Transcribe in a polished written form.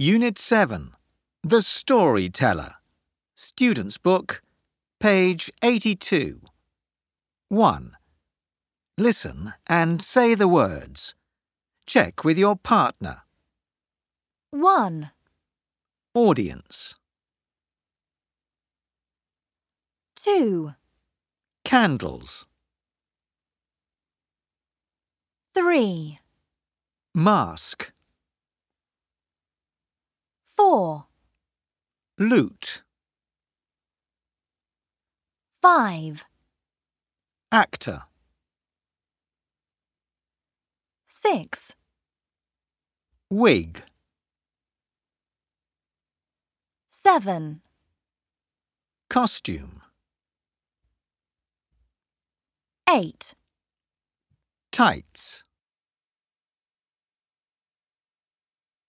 Unit 7. The Storyteller. Student's Book, page 82. 1. Listen and say the words. Check with your partner. 1, Audience. 2, Candles. 3, Mask. 4, Lute. 5, Actor. 6, Wig. 7, Costume. 8. Tights.